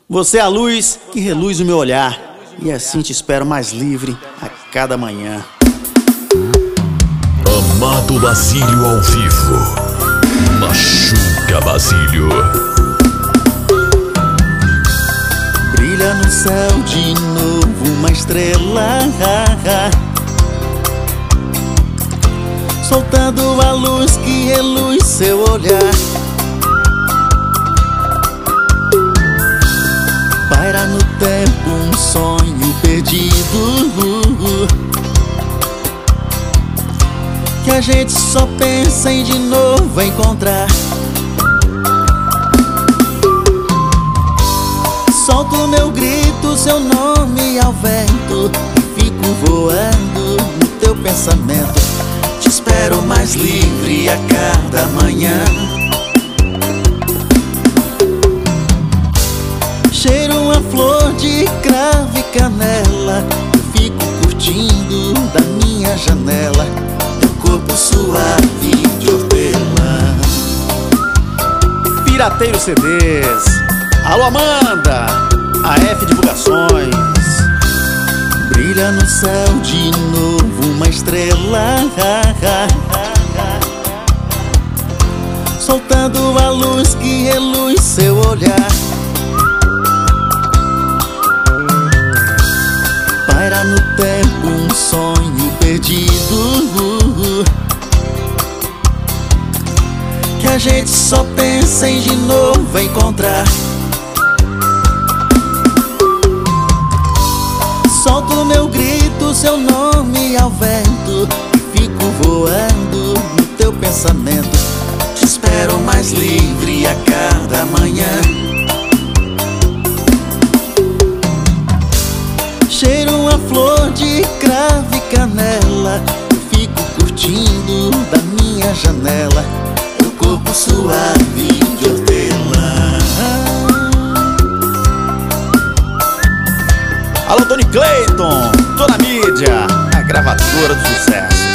Você é a luz que reluz o meu olhar, e assim te espero mais livre a cada manhã. Amado Basílio ao vivo. Machuca Basílio. Brilha no céu de novo uma estrela, soltando a luz que reluz seu olhar. Paira no tempo um sonho perdido, que a gente só pensa em de novo encontrar. Solto meu grito, seu nome ao vento, e fico voando no teu pensamento. Te espero mais livre a cada manhã. Cheiro uma flor de cravo e canela, eu fico curtindo da minha janela teu corpo suave de hortelã. Pirateiro CDs. Alô Amanda, AF Divulgações. Brilha no céu de novo uma estrela, soltando a luz que reluz seu olhar. Paira no tempo um sonho perdido, que a gente só pensa em de novo encontrar. Solto meu grito, seu nome ao vento, e fico voando no teu pensamento. Te espero mais livre a cada manhã. Cheiro uma flor de cravo e canela, eu fico curtindo da minha janela teu corpo suave de hortelã. Alô Tony Clayton, tô na mídia, a gravadora do sucesso.